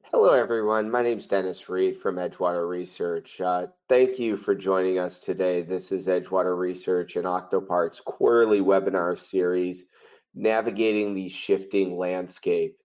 Hello, everyone. My name is Dennis Reed from Edgewater Research. Thank you for joining us today. This is Edgewater Research and Octopart's quarterly webinar series, Navigating the Shifting Landscape.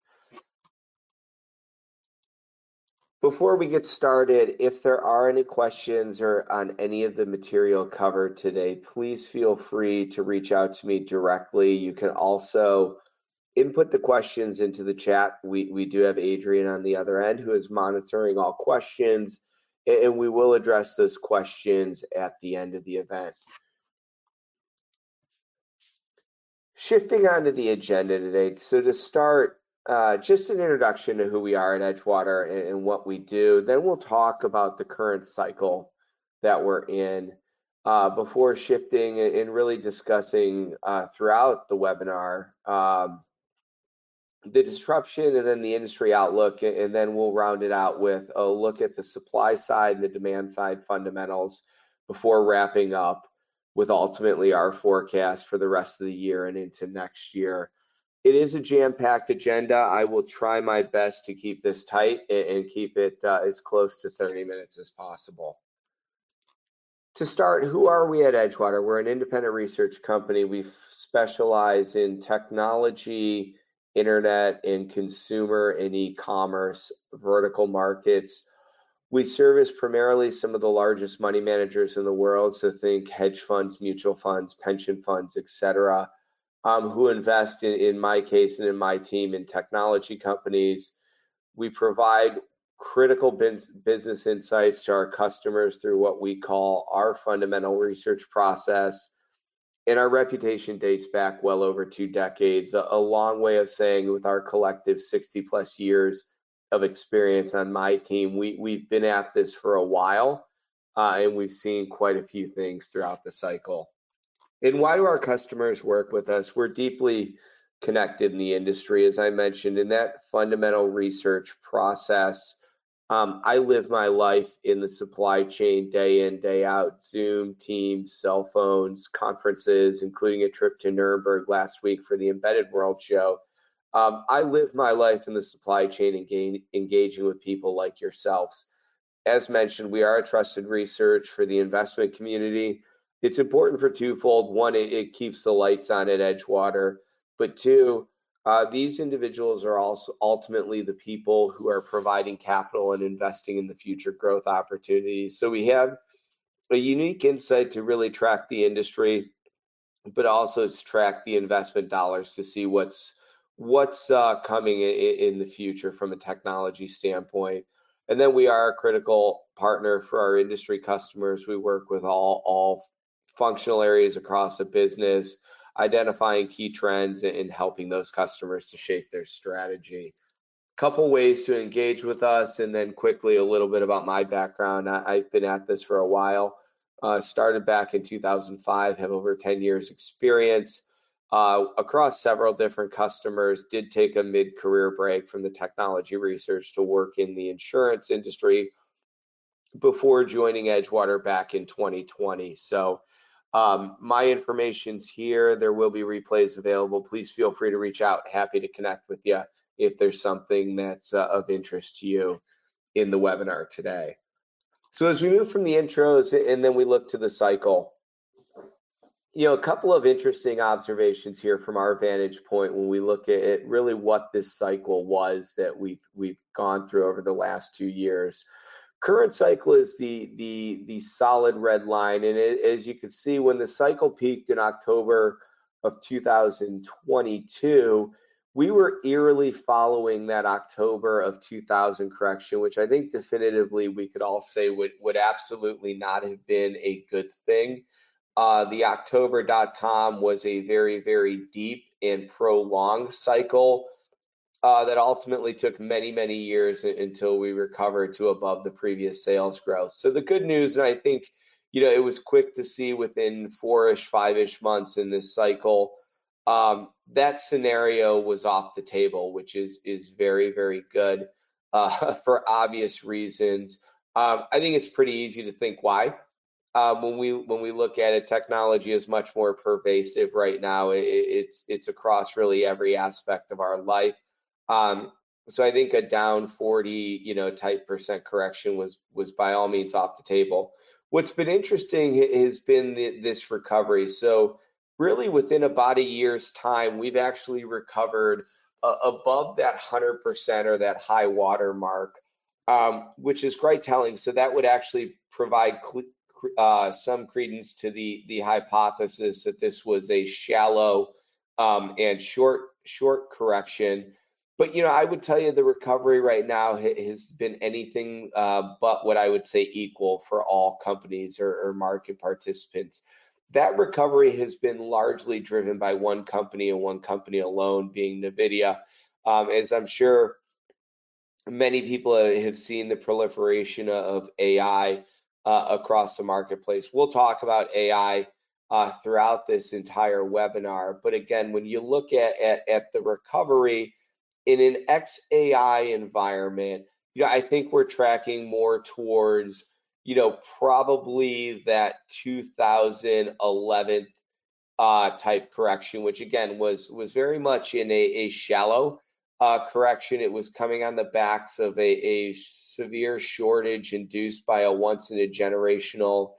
Before we get started, if there are any questions or on any of the material covered today, please feel free to reach out to me directly. You can also input the questions into the chat. We do have Adrian on the other end who is monitoring all questions, and we will address those questions at the end of the event. Shifting onto the agenda today. So to start, just an introduction to who we are at Edgewater and what we do. Then we'll talk about the current cycle that we're in before shifting and really discussing throughout the webinar the disruption and then the industry outlook, and then we'll round it out with a look at the supply side and the demand side fundamentals before wrapping up with ultimately our forecast for the rest of the year and into next year. It is a jam-packed agenda. I will try my best to keep this tight and keep it as close to 30 minutes as possible. To start, who are we at Edgewater? We're an independent research company. We specialize in technology, internet, and consumer and e-commerce vertical markets. We service primarily some of the largest money managers in the world, so think hedge funds, mutual funds, pension funds, etc., who invest in my case and in my team in technology companies. We provide critical business insights to our customers through what we call our fundamental research process. And our reputation dates back well over 2 decades, a long way of saying with our collective 60 plus years of experience on my team, we've been at this for a while, and we've seen quite a few things throughout the cycle. And why do our customers work with us? We're deeply connected in the industry, as I mentioned, in that fundamental research process. I live my life in the supply chain day in, day out, Zoom, Teams, cell phones, conferences, including a trip to Nuremberg last week for the Embedded World Show. I live my life in the supply chain engaging with people like yourselves. As mentioned, we are a trusted research for the investment community. It's important for twofold. One, it keeps the lights on at Edgewater, but two, these individuals are also ultimately the people who are providing capital and investing in the future growth opportunities. So we have a unique insight to really track the industry, but also to track the investment dollars to see what's coming in the future from a technology standpoint. And then we are a critical partner for our industry customers. We work with all functional areas across the business, identifying key trends and helping those customers to shape their strategy. Couple ways to engage with us, and then quickly a little bit about my background. I've been at this for a while. Started back in 2005, have over 10 years experience across several different customers. Did take a mid-career break from the technology research to work in the insurance industry before joining Edgewater back in 2020. So my information's here. There will be replays available. Please feel free to reach out. Happy to connect with you if there's something that's of interest to you in the webinar today. So as we move from the intros and then we look to the cycle, a couple of interesting observations here from our vantage point when we look at really what this cycle was that we've gone through over the last 2 years. Current cycle is the solid red line, and as you can see, when the cycle peaked in October of 2022, we were eerily following that October of 2000 correction, which I think definitively we could all say would absolutely not have been a good thing. The October.com was a very, very deep and prolonged cycle that ultimately took many, many years until we recovered to above the previous sales growth. So the good news, and I think, it was quick to see within 4-ish, 5-ish months in this cycle, that scenario was off the table, which is very, very good for obvious reasons. I think it's pretty easy to think why. When we look at it, technology is much more pervasive right now. It's across really every aspect of our life. So I think a down 40, type percent correction was by all means off the table. What's been interesting has been this recovery. So really within about a year's time, we've actually recovered above that 100% or that high water mark, which is quite telling. So that would actually provide some credence to the hypothesis that this was a shallow and short correction. But I would tell you the recovery right now has been anything but what I would say equal for all companies or market participants. That recovery has been largely driven by one company and one company alone, being NVIDIA. As I'm sure many people have seen the proliferation of AI across the marketplace. We'll talk about AI throughout this entire webinar. But again, when you look at the recovery in an XAI environment, I think we're tracking more towards, probably that 2011 type correction, which again was very much in a shallow correction. It was coming on the backs of a severe shortage induced by a once in a generational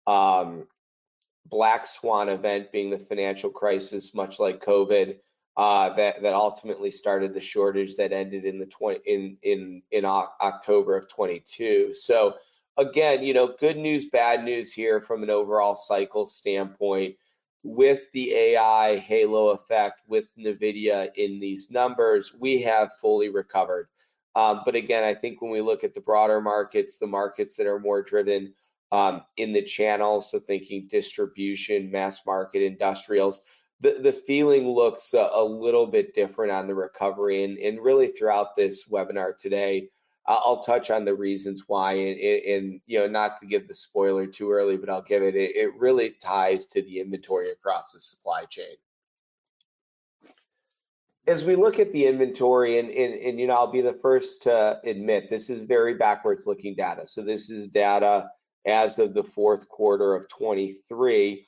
black swan event, being the financial crisis, much like COVID, that ultimately started the shortage that ended in October of 22. So again, good news, bad news here from an overall cycle standpoint. With the AI halo effect, with NVIDIA in these numbers, we have fully recovered. But again, I think when we look at the broader markets, the markets that are more driven in the channel, so thinking distribution, mass market, industrials, the feeling looks a little bit different on the recovery. And really throughout this webinar today, I'll touch on the reasons why, and not to give the spoiler too early, but I'll give it. It really ties to the inventory across the supply chain. As we look at the inventory, and I'll be the first to admit this is very backwards looking data. So this is data as of the fourth quarter of 23.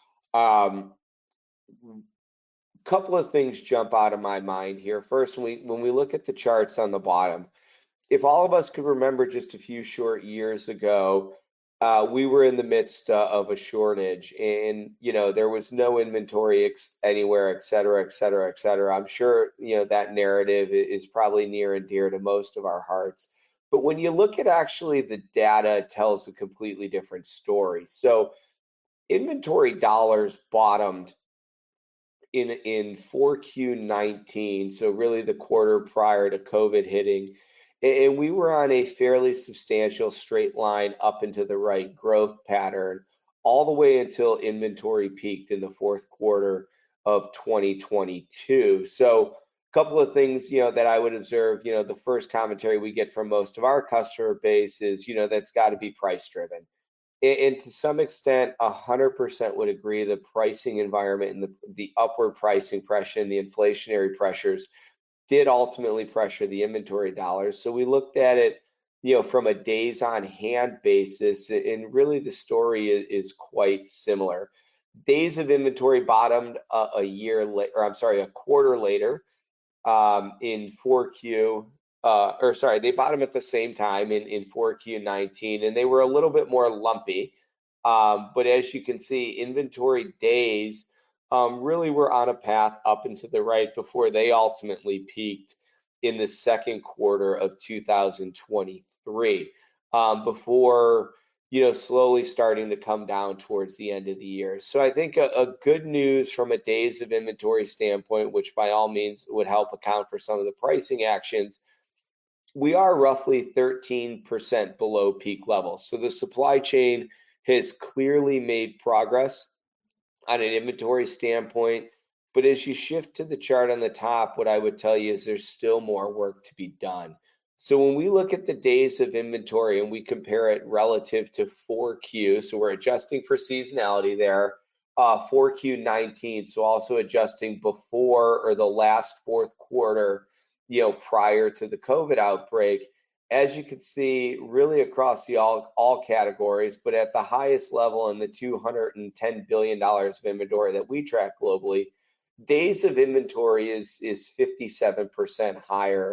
Couple of things jump out of my mind here. First, when we look at the charts on the bottom, if all of us could remember just a few short years ago, we were in the midst of a shortage, and there was no inventory anywhere, et cetera, et cetera, et cetera. I'm sure that narrative is probably near and dear to most of our hearts. But when you look at actually the data, it tells a completely different story. So inventory dollars bottomed in 4Q19, so really the quarter prior to COVID hitting, and we were on a fairly substantial straight line up into the right growth pattern all the way until inventory peaked in the fourth quarter of 2022. So a couple of things, that I would observe, the first commentary we get from most of our customer base is, that's got to be price driven. And to some extent, 100% would agree the pricing environment and the upward pricing pressure and the inflationary pressures did ultimately pressure the inventory dollars. So we looked at it, from a days on hand basis, and really the story is quite similar. Days of inventory bottomed a quarter later, in 4Q, they bottomed at the same time in 4Q19, and they were a little bit more lumpy. But as you can see, inventory days really were on a path up and to the right before they ultimately peaked in the second quarter of 2023, before slowly starting to come down towards the end of the year. So I think a good news from a days of inventory standpoint, which by all means would help account for some of the pricing actions, we are roughly 13% below peak levels. So the supply chain has clearly made progress on an inventory standpoint. But as you shift to the chart on the top, what I would tell you is there's still more work to be done. So when we look at the days of inventory and we compare it relative to 4Q, so we're adjusting for seasonality there, 4Q19, so also adjusting before or the last fourth quarter, prior to the COVID outbreak. As you can see, really across the all categories, but at the highest level in the $210 billion of inventory that we track globally, days of inventory is 57% higher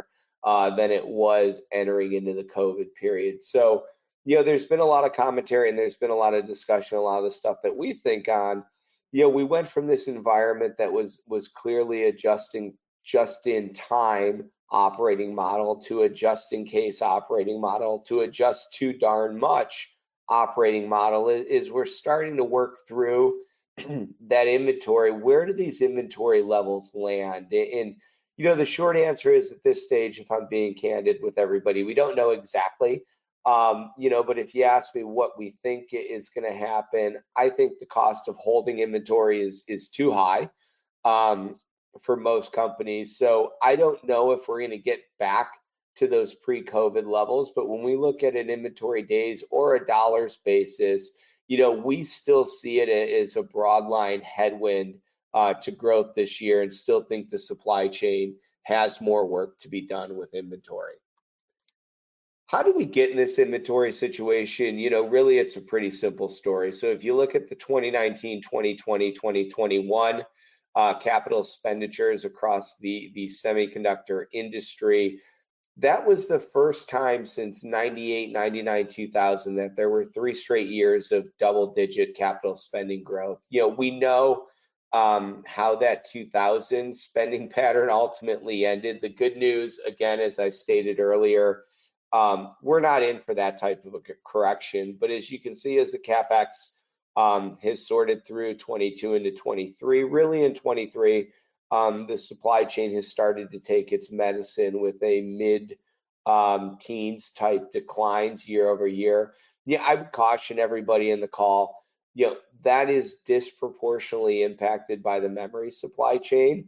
than it was entering into the COVID period. So, there's been a lot of commentary and there's been a lot of discussion, a lot of the stuff that we think on. We went from this environment that was clearly adjusting just in time operating model to a just in case operating model to a just too darn much operating model. Is we're starting to work through that inventory. Where do these inventory levels land? And the short answer is at this stage, if I'm being candid with everybody, we don't know exactly. But if you ask me what we think is going to happen, I think the cost of holding inventory is too high for most companies. So I don't know if we're going to get back to those pre-COVID levels, but when we look at an inventory days or a dollars basis, we still see it as a broad line headwind to growth this year, and still think the supply chain has more work to be done with inventory. How do we get in this inventory situation? Really, it's a pretty simple story. So if you look at the 2019, 2020, 2021 capital expenditures across the semiconductor industry, that was the first time since 98, 99, 2000 that there were 3 straight years of double-digit capital spending growth. We know how that 2000 spending pattern ultimately ended. The good news, again, as I stated earlier, we're not in for that type of a correction. But as you can see, as the CapEx has sorted through 22 into 23, really in 23, the supply chain has started to take its medicine with a mid teens type declines year over year. I would caution everybody in the call, that is disproportionately impacted by the memory supply chain,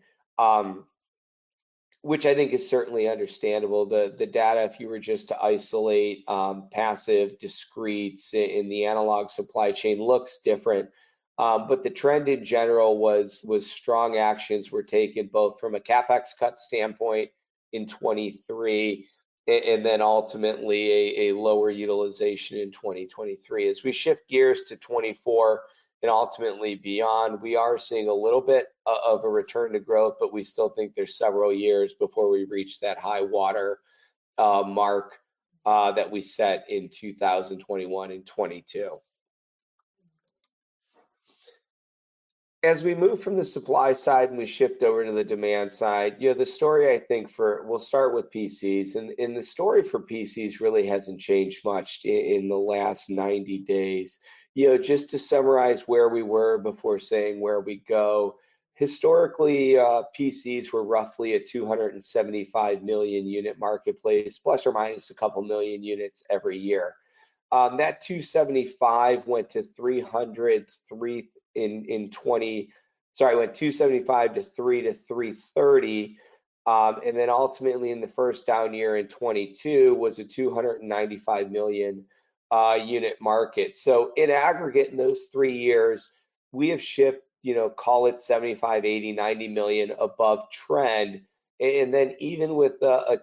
which I think is certainly understandable. The data, if you were just to isolate passive discretes in the analog supply chain, looks different. But the trend in general was strong actions were taken both from a CapEx cut standpoint in 23 and then ultimately a lower utilization in 2023. As we shift gears to 24 and ultimately beyond, we are seeing a little bit of a return to growth, but we still think there's several years before we reach that high water mark that we set in 2021 and 22. As we move from the supply side and we shift over to the demand side, the story I think we'll start with PCs, and the story for PCs really hasn't changed much in the last 90 days. Just to summarize where we were before saying where we go. Historically, PCs were roughly a 275 million unit marketplace, plus or minus a couple million units every year. That 275 went to 303 in 20, sorry, went 275 to 3 to 330. And then ultimately in the first down year in 22 was a 295 million unit market. So in aggregate in those 3 years, we have shipped, call it 75, 80, 90 million above trend. And then even with a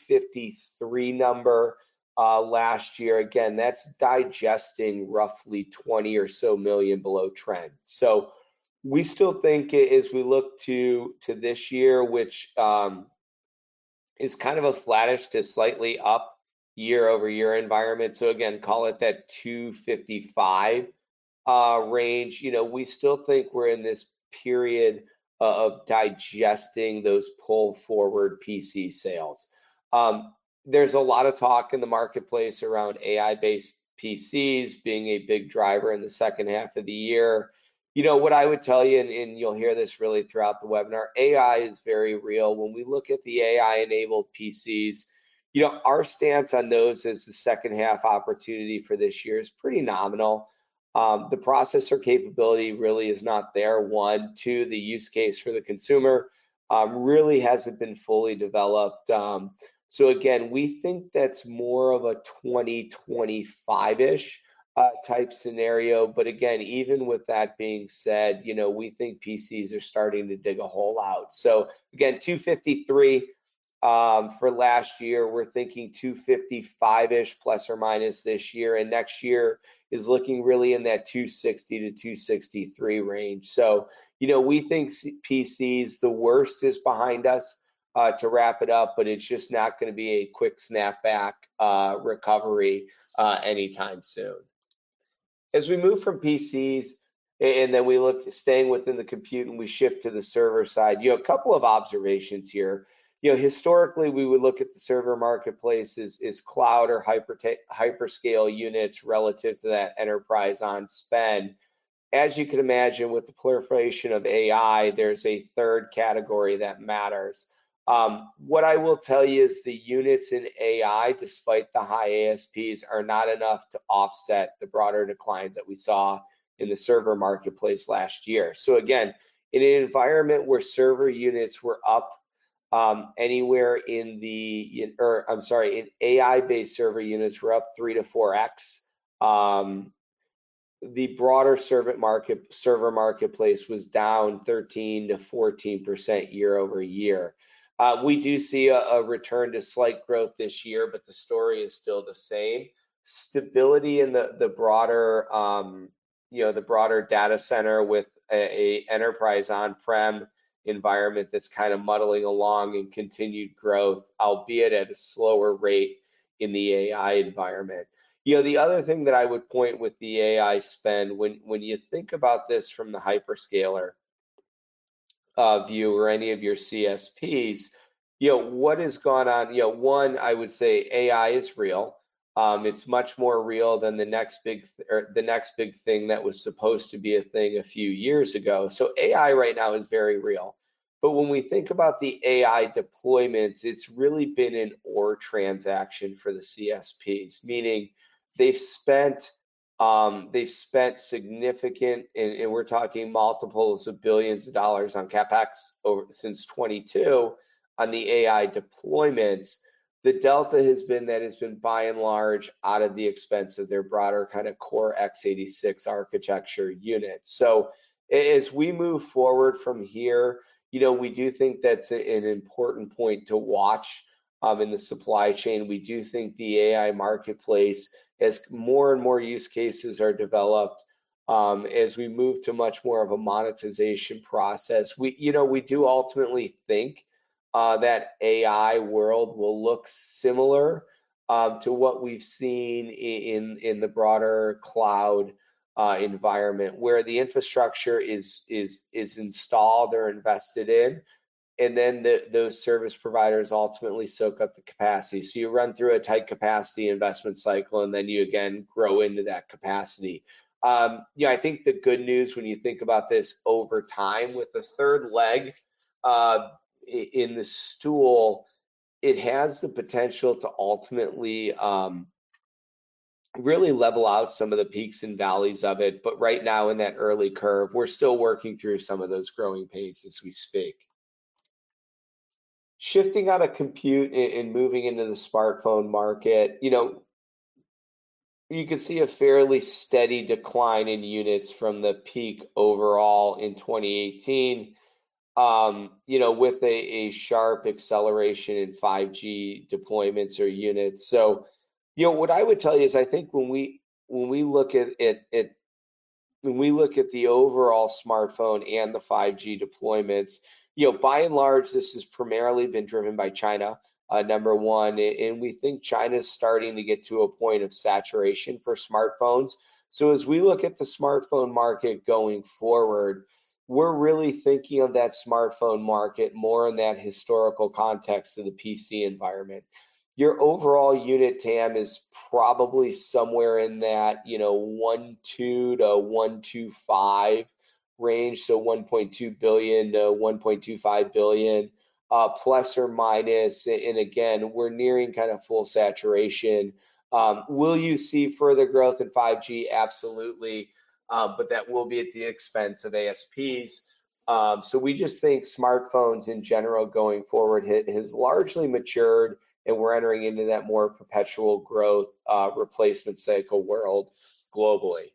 253 number last year, again, that's digesting roughly 20 or so million below trend. So we still think as we look to this year, which is kind of a flattish to slightly up year over year environment. So again, call it that 255 range. We still think we're in this period of digesting those pull forward PC sales. There's a lot of talk in the marketplace around AI-based PCs being a big driver in the second half of the year. What I would tell you, and you'll hear this really throughout the webinar, AI is very real. When we look at the AI-enabled PCs, our stance on those as the second half opportunity for this year is pretty nominal. The processor capability really is not there. 1, 2, the use case for the consumer really hasn't been fully developed. So again, we think that's more of a 2025-ish type scenario. But again, even with that being said, we think PCs are starting to dig a hole out. So again, 253 for last year. We're thinking 255-ish plus or minus this year, and next year is looking really in that 260 to 263 range. So, we think PCs, the worst is behind us. to wrap it up, but it's just not going to be a quick snapback recovery anytime soon. As we move from PCs and then we look staying within the compute and we shift to the server side, a couple of observations here. Historically, we would look at the server marketplace as cloud or hyperscale units relative to that enterprise on spend. As you can imagine, with the proliferation of AI, there's a third category that matters. What I will tell you is the units in AI, despite the high ASPs, are not enough to offset the broader declines that we saw in the server marketplace last year. So again, in an environment where server units were up anywhere in AI-based server units were up 3 to 4x. The broader server marketplace was down 13 to 14% year over year. We do see a return to slight growth this year, but the story is still the same. Stability in the broader, the broader data center with a enterprise on-prem environment that's kind of muddling along and continued growth, albeit at a slower rate in the AI environment. The other thing that I would point with the AI spend, when you think about this from the hyperscaler view or any of your CSPs, what has gone on? One, I would say AI is real. It's much more real than the next big thing that was supposed to be a thing a few years ago. So AI right now is very real. But when we think about the AI deployments, it's really been an or transaction for the CSPs, meaning they've spent significant, and we're talking multiples of billions of dollars on CapEx since 22 on the AI deployments. The delta has been that it's been by and large out of the expense of their broader kind of core x86 architecture units. So as we move forward from here, we do think that's an important point to watch in the supply chain. We do think the AI marketplace, as more and more use cases are developed, as we move to much more of a monetization process, we do ultimately think that AI world will look similar to what we've seen in the broader cloud environment, where the infrastructure is installed or invested in, and then those service providers ultimately soak up the capacity. So you run through a tight capacity investment cycle, and then you again grow into that capacity. I think the good news when you think about this over time, with the third leg in the stool, it has the potential to ultimately really level out some of the peaks and valleys of it. But right now in that early curve, we're still working through some of those growing pains as we speak. Shifting out of compute and moving into the smartphone market, you can see a fairly steady decline in units from the peak overall in 2018, with a sharp acceleration in 5G deployments or units. So, what I would tell you is I think when we look at the overall smartphone and the 5G deployments, by and large, this has primarily been driven by China, number one, and we think China's starting to get to a point of saturation for smartphones. So as we look at the smartphone market going forward, we're really thinking of that smartphone market more in that historical context of the PC environment. Your overall unit TAM is probably somewhere in that 1.2 to 1.25 range, so 1.2 billion to 1.25 billion, plus or minus. And again, we're nearing kind of full saturation. Will you see further growth in 5G? Absolutely, but that will be at the expense of ASPs. So we just think smartphones in general going forward has largely matured, and we're entering into that more perpetual growth replacement cycle world globally.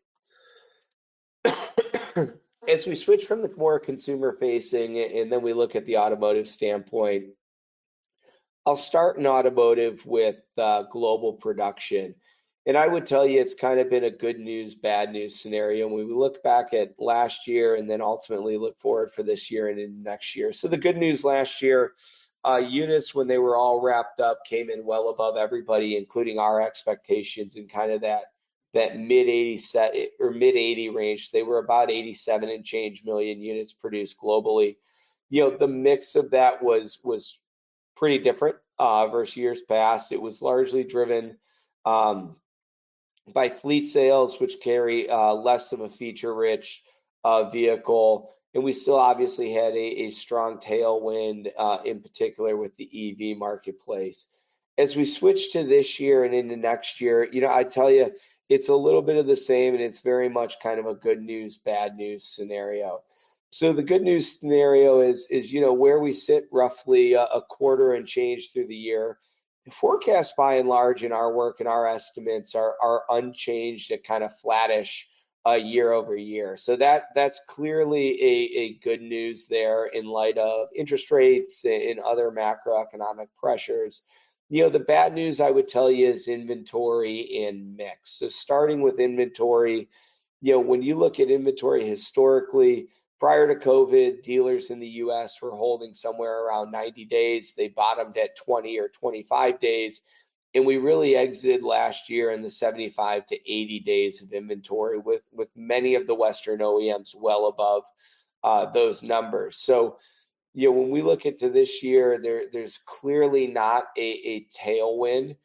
As we switch from the more consumer facing and then we look at the automotive standpoint, I'll start in automotive with global production. And I would tell you it's kind of been a good news, bad news scenario when we look back at last year and then ultimately look forward for this year and in next year. So the good news last year, units, when they were all wrapped up, came in well above everybody, including our expectations, in kind of that mid 80 set or mid 80 range. They were about 87 and change million units produced globally. The mix of that was pretty different versus years past. It was largely driven um, by fleet sales, which carry less of a feature-rich vehicle. And we still obviously had a strong tailwind, in particular with the EV marketplace. As we switch to this year and into next year, I tell you, it's a little bit of the same, and it's very much kind of a good news, bad news scenario. So the good news scenario is where we sit roughly a quarter and change through the year. The forecast by and large in our work and our estimates are unchanged at kind of flattish year over year. So that's clearly a good news there in light of interest rates and other macroeconomic pressures. The bad news I would tell you is inventory and mix. So starting with inventory, when you look at inventory historically, prior to COVID, dealers in the US were holding somewhere around 90 days. They bottomed at 20 or 25 days. And we really exited last year in the 75 to 80 days of inventory, with many of the Western OEMs well above those numbers. So, when we look into this year, there's clearly not a tailwind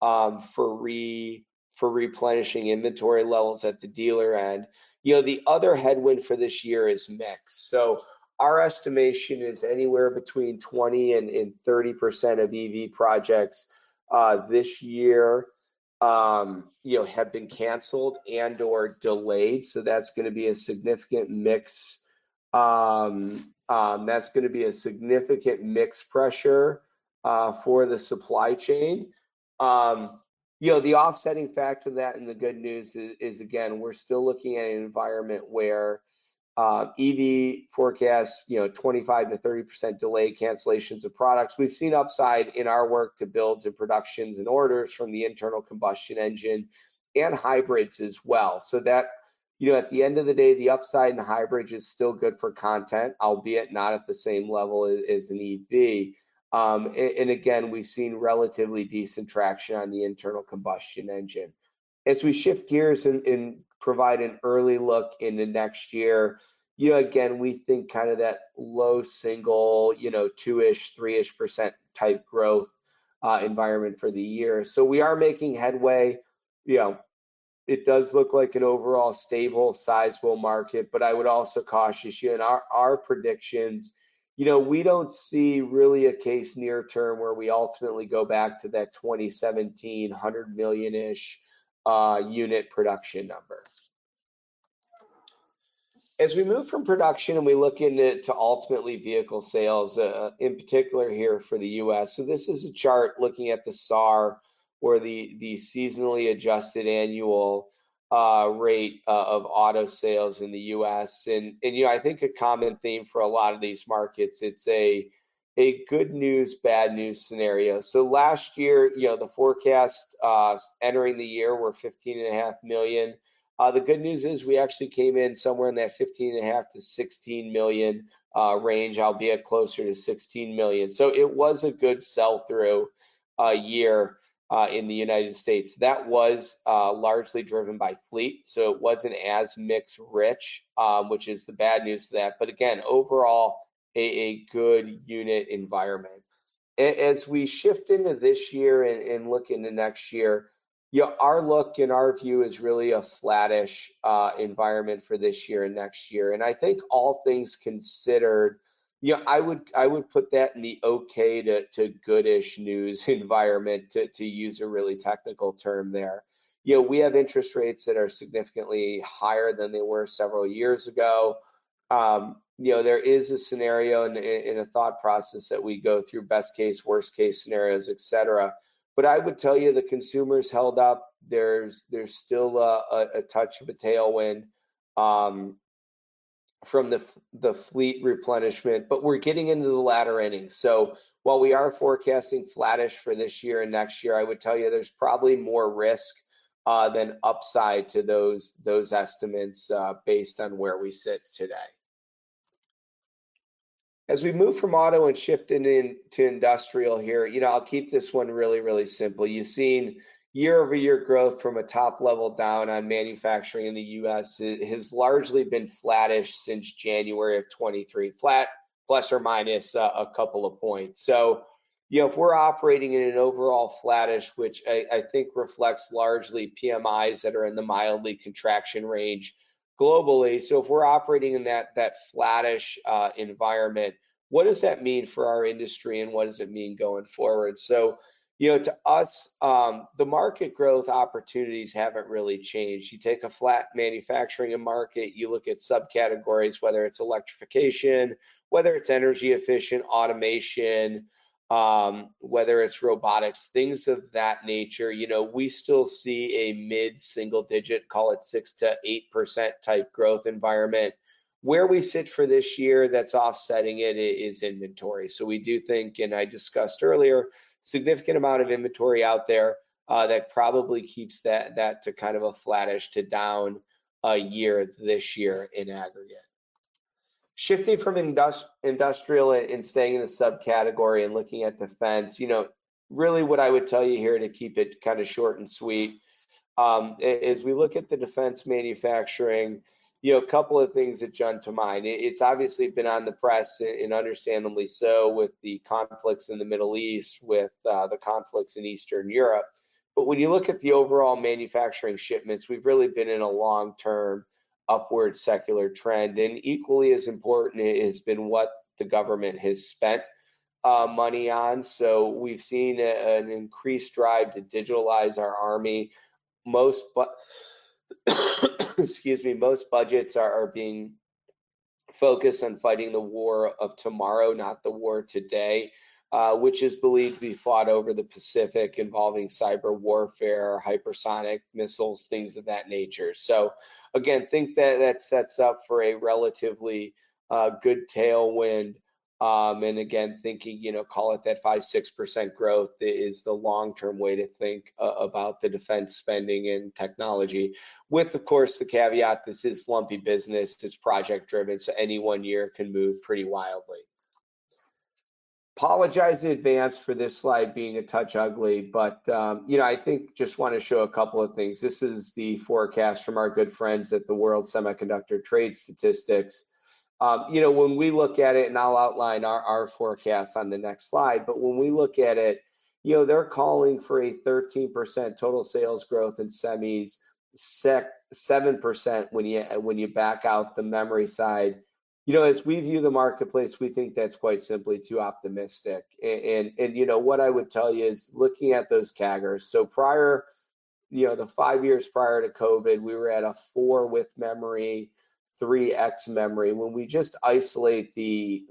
for replenishing inventory levels at the dealer end. The other headwind for this year is mix. So our estimation is anywhere between 20 and 30% of EV projects this year have been canceled and or delayed. So that's going to be a significant mix. That's going to be a significant mix pressure for the supply chain. The offsetting factor of that, and the good news is again, we're still looking at an environment where EV forecasts, 25 to 30% delay cancellations of products. We've seen upside in our work to builds and productions and orders from the internal combustion engine and hybrids as well. So that, at the end of the day, the upside in hybrids is still good for content, albeit not at the same level as an EV. And again, we've seen relatively decent traction on the internal combustion engine. As we shift gears and provide an early look into next year, again, we think kind of that low single, 2-ish, 3-ish% type growth environment for the year. So we are making headway. It does look like an overall stable, sizable market, but I would also caution you in our predictions. We don't see really a case near term where we ultimately go back to that 2017 100 million-ish unit production number. As we move from production and we look into ultimately vehicle sales, in particular here for the U.S. So this is a chart looking at the SAAR, or the seasonally adjusted annual rate of auto sales in the U.S. And I think a common theme for a lot of these markets, it's a good news, bad news scenario. So last year, the forecast entering the year were 15.5 million. The good news is we actually came in somewhere in that 15.5 to 16 million range, albeit closer to 16 million. So it was a good sell-through year in the United States. That was largely driven by fleet, so it wasn't as mix rich, which is the bad news to that. But again, overall, a good unit environment. As we shift into this year and look into next year, our look and our view is really a flattish environment for this year and next year. And I think all things considered, I would put that in the okay to goodish news environment, to use a really technical term there. We have interest rates that are significantly higher than they were several years ago. There is a scenario and a thought process that we go through: best case, worst case scenarios, et cetera. But I would tell you the consumer's held up. There's still a touch of a tailwind from the fleet replenishment, but we're getting into the latter innings. So while we are forecasting flattish for this year and next year, I would tell you there's probably more risk than upside to those estimates based on where we sit today. As we move from auto and shift into industrial here, I'll keep this one really, really simple. You've seen year-over-year growth from a top level down on manufacturing in the U.S. It has largely been flattish since January of 23, flat plus or minus a couple of points. So, if we're operating in an overall flattish, which I think reflects largely PMIs that are in the mildly contraction range globally. So if we're operating in that flattish environment, what does that mean for our industry and what does it mean going forward? So, to us, the market growth opportunities haven't really changed. You take a flat manufacturing market, you look at subcategories, whether it's electrification, whether it's energy efficient, automation, whether it's robotics, things of that nature, we still see a mid-single digit, call it 6 to 8% type growth environment. Where we sit for this year that's offsetting it is inventory. So we do think, and I discussed earlier, significant amount of inventory out there that probably keeps that to kind of a flattish to down a year this year in aggregate. Shifting from industrial and staying in the subcategory and looking at defense, really what I would tell you here to keep it kind of short and sweet, as we look at the defense manufacturing, a couple of things that jump to mind. It's obviously been on the press, and understandably so, with the conflicts in the Middle East, with the conflicts in Eastern Europe. But when you look at the overall manufacturing shipments, we've really been in a long-term upward secular trend, and equally as important has been what the government has spent money on. So we've seen an increased drive to digitalize our army. Most budgets are being focused on fighting the war of tomorrow, not the war today, which is believed to be fought over the Pacific, involving cyber warfare, hypersonic missiles, things of that nature. So again, think that sets up for a relatively good tailwind. And again, thinking, call it that 5-6% growth is the long-term way to think about the defense spending and technology. With, of course, the caveat, this is lumpy business, it's project driven, so any one year can move pretty wildly. Apologize in advance for this slide being a touch ugly, but I think just want to show a couple of things. This is the forecast from our good friends at the World Semiconductor Trade Statistics. When we look at it, and I'll outline our forecast on the next slide, but when we look at it, they're calling for a 13% total sales growth in semis, 7% when you back out the memory side. As we view the marketplace, we think that's quite simply too optimistic. And what I would tell you is looking at those CAGRs. So prior, the 5 years prior to COVID, we were at a 4 with memory, 3x memory. When we just isolate the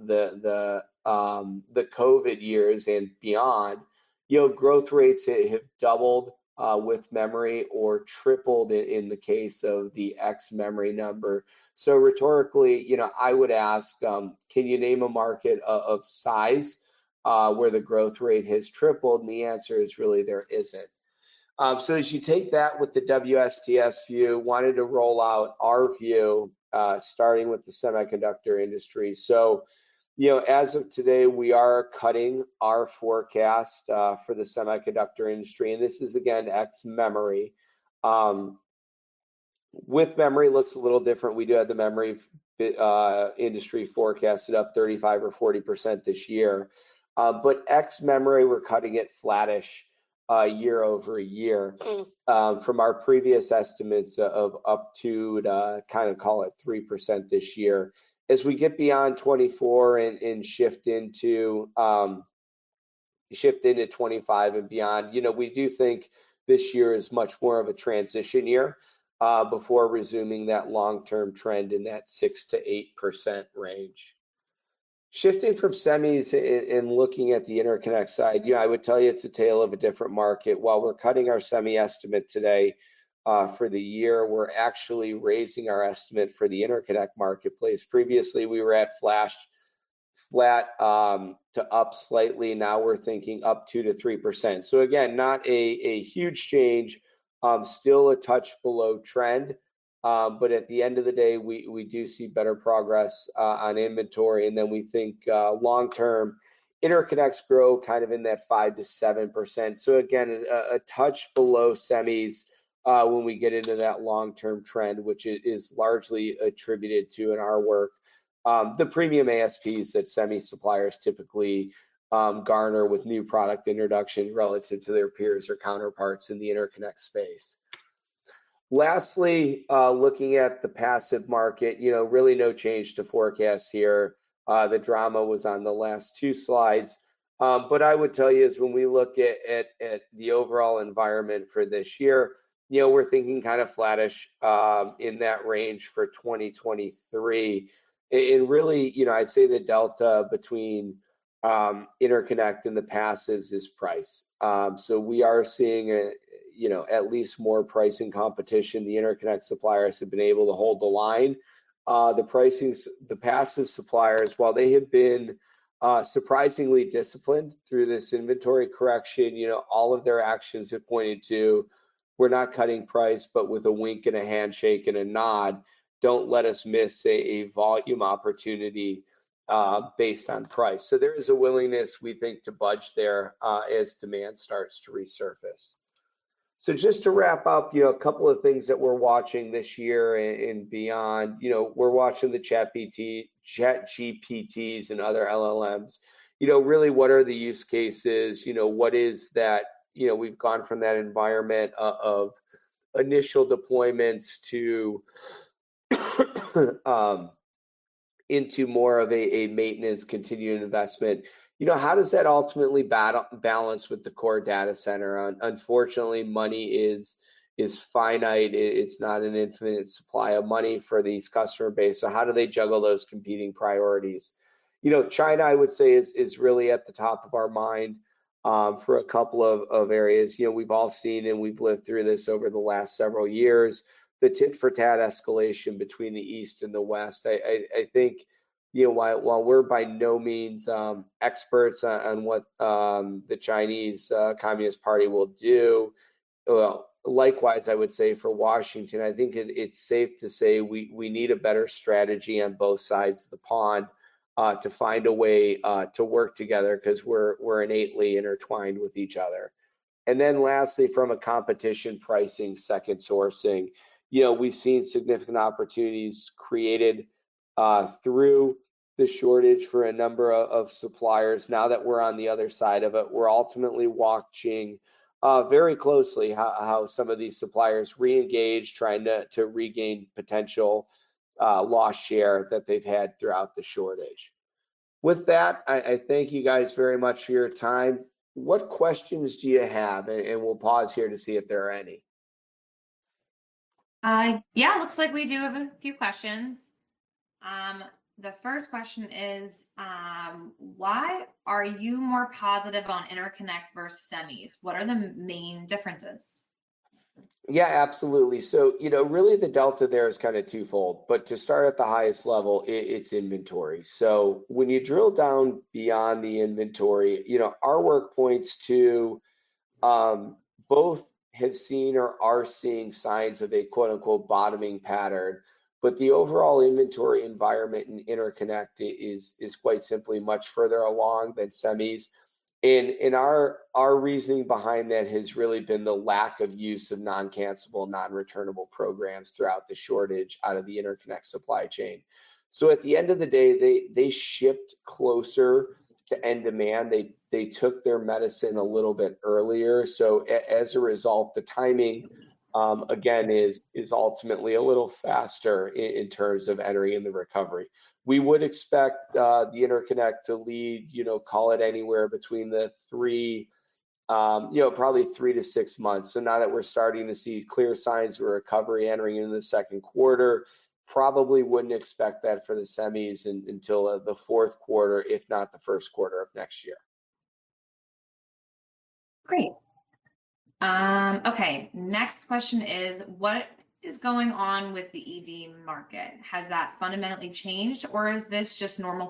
COVID years and beyond, growth rates have doubled with memory, or tripled in the case of the X memory number. So rhetorically, I would ask, can you name a market of size where the growth rate has tripled? And the answer is really there isn't. So as you take that with the WSTS view, wanted to roll out our view, starting with the semiconductor industry. So, as of today, we are cutting our forecast for the semiconductor industry, and this is again X memory. With memory, looks a little different. We do have the memory industry forecasted up 35 or 40% this year, but X memory, we're cutting it flattish year over year from our previous estimates of up to kind of call it 3% this year. As we get beyond 24 and shift into 25 and beyond, we do think this year is much more of a transition year before resuming that long-term trend in that 6 to 8% range. Shifting from semis and looking at the interconnect side, I would tell you it's a tale of a different market. While we're cutting our semi estimate today for the year, we're actually raising our estimate for the interconnect marketplace. Previously, we were at flat to up slightly. Now we're thinking up 2 to 3%. So again, not a huge change, still a touch below trend. But at the end of the day, we do see better progress on inventory, and then we think long term interconnects grow kind of in that 5 to 7%. So again, a touch below semis when we get into that long term trend, which is largely attributed to in our work the premium ASPs that semi suppliers typically garner with new product introductions relative to their peers or counterparts in the interconnect space. Lastly, looking at the passive market, really no change to forecast here. The drama was on the last two slides. But I would tell you is when we look at the overall environment for this year, we're thinking kind of flattish in that range for 2023. And really, I'd say the delta between interconnect and the passives is price. So we are seeing at least more pricing competition. The interconnect suppliers have been able to hold the line. The passive suppliers, while they have been surprisingly disciplined through this inventory correction, all of their actions have pointed to we're not cutting price, but with a wink and a handshake and a nod, don't let us miss a volume opportunity based on price. So there is a willingness, we think, to budge there as demand starts to resurface. So just to wrap up, a couple of things that we're watching this year and beyond. We're watching the Chat GPTs and other LLMs. Really, what are the use cases? What is that? We've gone from that environment of initial deployments to into more of a maintenance, continuing investment. How does that ultimately balance with the core data center? Unfortunately, money is finite. It's not an infinite supply of money for these customer base. So how do they juggle those competing priorities? China, I would say, is really at the top of our mind for a couple of areas. We've all seen and we've lived through this over the last several years. The tit for tat escalation between the East and the West. I think while we're by no means experts on what the Chinese Communist Party will do, well, likewise, I would say for Washington, I think it's safe to say we need a better strategy on both sides of the pond to find a way to work together because we're innately intertwined with each other. And then lastly, from a competition pricing, second sourcing, we've seen significant opportunities created through the shortage for a number of suppliers. Now that we're on the other side of it, we're ultimately watching very closely how some of these suppliers re-engage, trying to regain potential lost share that they've had throughout the shortage. With that, I thank you guys very much for your time. What questions do you have? And we'll pause here to see if there are any. Yeah, looks like we do have a few questions. The first question is, why are you more positive on interconnect versus semis? What are the main differences? Yeah, absolutely. So, really the delta there is kind of twofold, but to start at the highest level, it's inventory. So when you drill down beyond the inventory, our work points to both have seen or are seeing signs of a quote unquote bottoming pattern, but the overall inventory environment in interconnect is quite simply much further along than semis. And our reasoning behind that has really been the lack of use of non-cancelable, non-returnable programs throughout the shortage out of the interconnect supply chain. So at the end of the day, they shipped closer to end demand. They took their medicine a little bit earlier. So as a result, the timing again is ultimately a little faster in terms of entering in the recovery. We would expect the interconnect to lead, call it anywhere between the probably 3 to 6 months. So now that we're starting to see clear signs of recovery entering into the second quarter, probably wouldn't expect that for the semis until the fourth quarter, if not the first quarter of next year. Great. Okay, next question is, what is going on with the EV market? Has that fundamentally changed, or is this just normal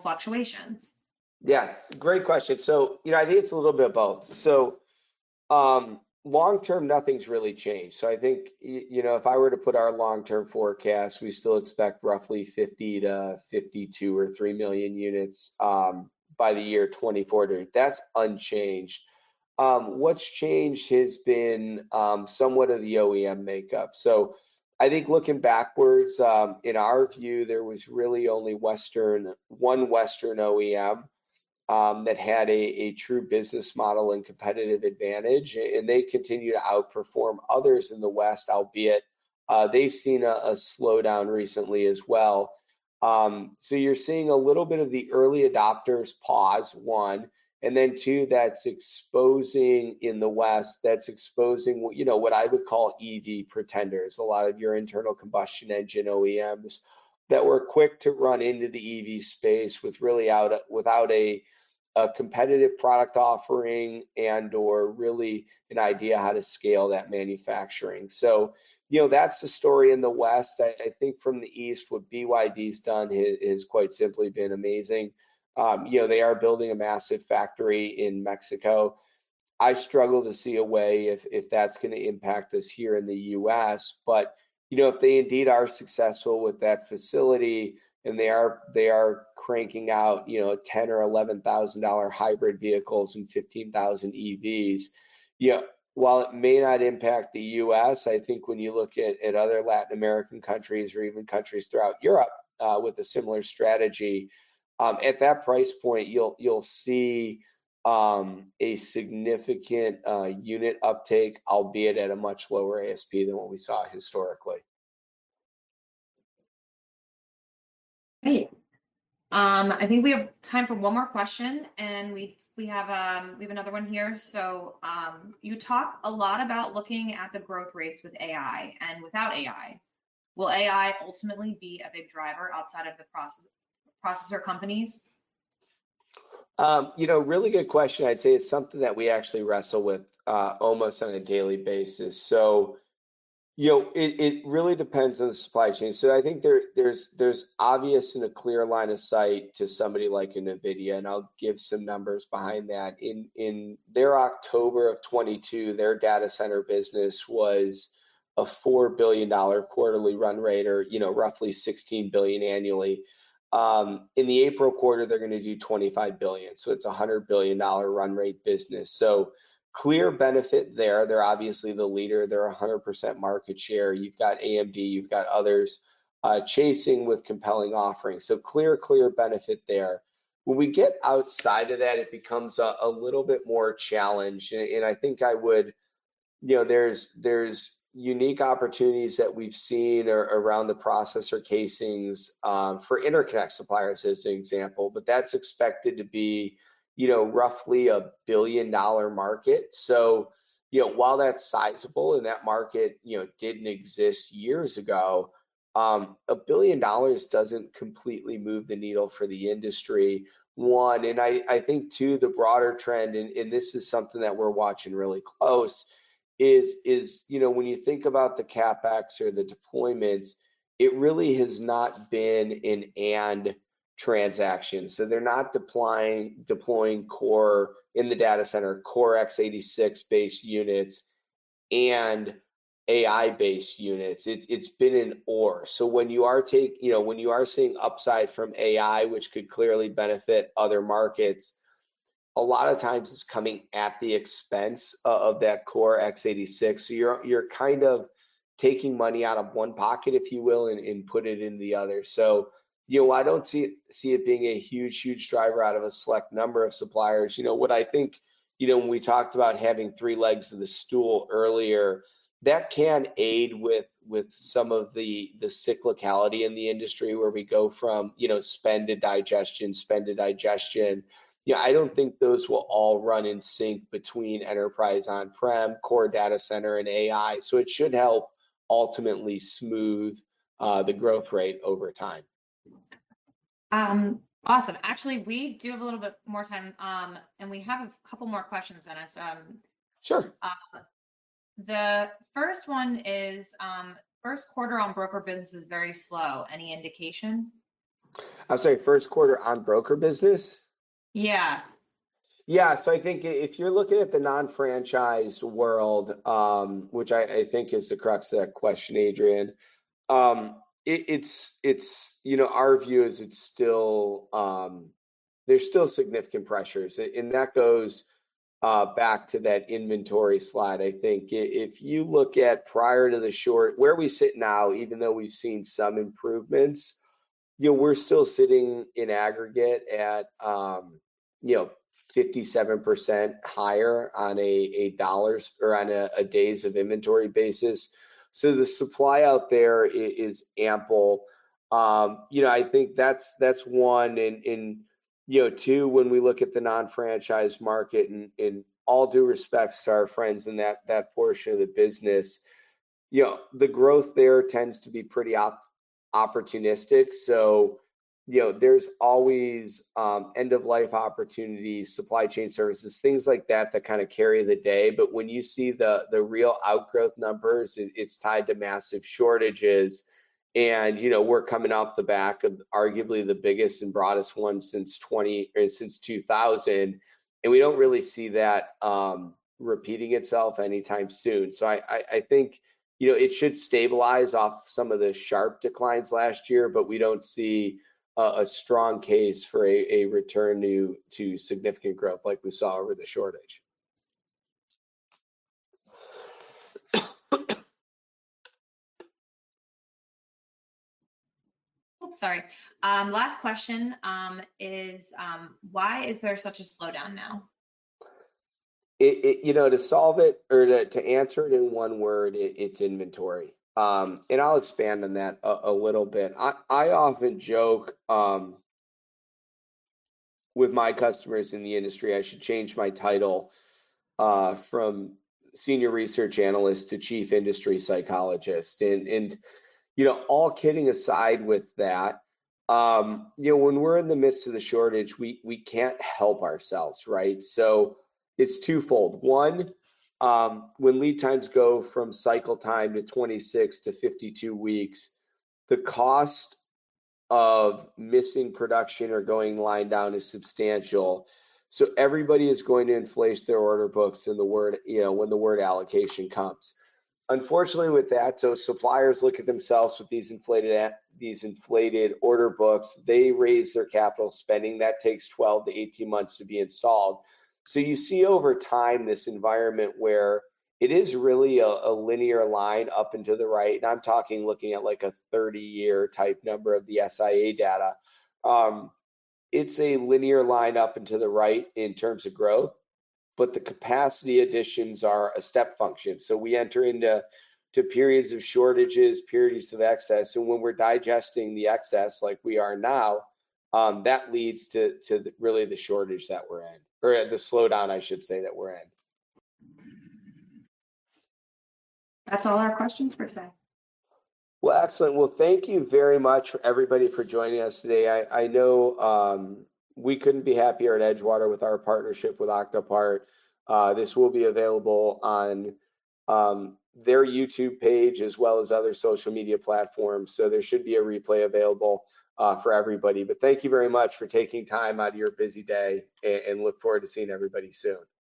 fluctuations? Yeah, great question. So, I think it's a little bit of both. So, long term, nothing's really changed. So I think, if I were to put our long term forecast, we still expect roughly 50 to 52 or 3 million units by the year 2040. That's unchanged. What's changed has been somewhat of the OEM makeup. So I think looking backwards, in our view, there was really only one Western OEM that had a true business model and competitive advantage, and they continue to outperform others in the West, albeit they've seen a slowdown recently as well. So you're seeing a little bit of the early adopters pause, one, and then two, that's exposing in the West, that's exposing what I would call EV pretenders, a lot of your internal combustion engine OEMs that were quick to run into the EV space without a competitive product offering and or really an idea how to scale that manufacturing. So, that's the story in the West. I think from the East, what BYD's done has quite simply been amazing. They are building a massive factory in Mexico. I struggle to see a way if that's going to impact us here in the US. But if they indeed are successful with that facility and they are cranking out 10 or $11,000 hybrid vehicles and 15,000 EVs, while it may not impact the US, I think when you look at other Latin American countries or even countries throughout Europe with a similar strategy, at that price point, you'll see a significant unit uptake, albeit at a much lower ASP than what we saw historically. Great. I think we have time for one more question, and we have another one here. So you talk a lot about looking at the growth rates with AI and without AI. Will AI ultimately be a big driver outside of the processor companies? Really good question. I'd say it's something that we actually wrestle with almost on a daily basis. So, it really depends on the supply chain. So I think there's obvious and a clear line of sight to somebody like a NVIDIA, and I'll give some numbers behind that. In their October of 22, their data center business was a $4 billion quarterly run rate, or roughly 16 billion annually. In the April quarter, they're going to do 25 billion, so it's a $100 billion run rate business. So clear benefit there. They're obviously the leader. They're 100% market share. You've got AMD, you've got others chasing with compelling offerings. So clear benefit there. When we get outside of that, it becomes a little bit more challenged. And I think I would, there's unique opportunities that we've seen around the processor casings for interconnect suppliers as an example, but that's expected to be roughly $1 billion market. So, while that's sizable and that market, didn't exist years ago, $1 billion doesn't completely move the needle for the industry. One, and I think two, the broader trend, and this is something that we're watching really close, is when you think about the CapEx or the deployments, it really has not been an and transaction. So they're not deploying core in the data center, core x86 based units and AI based units. It's been an or. So when you are seeing upside from AI, which could clearly benefit other markets, a lot of times it's coming at the expense of that core x86. So you're kind of taking money out of one pocket, if you will, and put it in the other. So I don't see it being a huge driver out of a select number of suppliers. What I think, when we talked about having three legs of the stool earlier, that can aid with some of the cyclicality in the industry where we go from, spend to digestion. I don't think those will all run in sync between enterprise on-prem, core data center, and AI. So it should help ultimately smooth the growth rate over time. Awesome. Actually, we do have a little bit more time, and we have a couple more questions, Dennis. Sure. The first one is, first quarter on broker business is very slow. Any indication? I'm sorry, first quarter on broker business? Yeah. Yeah, so I think if you're looking at the non-franchised world, which I think is the crux of that question, Adrian, it's our view is it's still there's still significant pressures, and that goes back to that inventory slide. I think if you look at prior to the short, where we sit now, even though we've seen some improvements, we're still sitting in aggregate at, 57% higher on a dollars or on a days of inventory basis. So the supply out there is ample. I think that's one. And two, when we look at the non-franchise market, and in all due respects to our friends in that portion of the business, the growth there tends to be pretty opportunistic. So, there's always end of life opportunities, supply chain services, things like that that kind of carry the day. But when you see the real outgrowth numbers, it's tied to massive shortages. And we're coming off the back of arguably the biggest and broadest one since 2000, and we don't really see that repeating itself anytime soon. So I think it should stabilize off some of the sharp declines last year, but we don't see a strong case for a return to significant growth like we saw over the shortage. Oops, sorry. Last question is why is there such a slowdown now? To solve it or to answer it in one word, it's inventory. And I'll expand on that a little bit. I often joke with my customers in the industry, I should change my title from senior research analyst to chief industry psychologist. And all kidding aside with that, when we're in the midst of the shortage, we can't help ourselves, right? So it's twofold. One, when lead times go from cycle time to 26 to 52 weeks, the cost of missing production or going line down is substantial. So everybody is going to inflate their order books in when the word allocation comes. Unfortunately with that, so suppliers look at themselves with these inflated order books, they raise their capital spending. That takes 12 to 18 months to be installed. So you see over time this environment where it is really a linear line up and to the right. And I'm talking looking at like a 30-year type number of the SIA data. It's a linear line up and to the right in terms of growth, but the capacity additions are a step function. So we enter into periods of shortages, periods of excess, and when we're digesting the excess like we are now, that leads to really the shortage that we're in, or the slowdown, I should say, that we're in. That's all our questions for today. Well, excellent. Well, thank you very much for everybody for joining us today. I know we couldn't be happier at Edgewater with our partnership with Octopart. This will be available on their YouTube page as well as other social media platforms. So there should be a replay available for everybody. But thank you very much for taking time out of your busy day, and look forward to seeing everybody soon.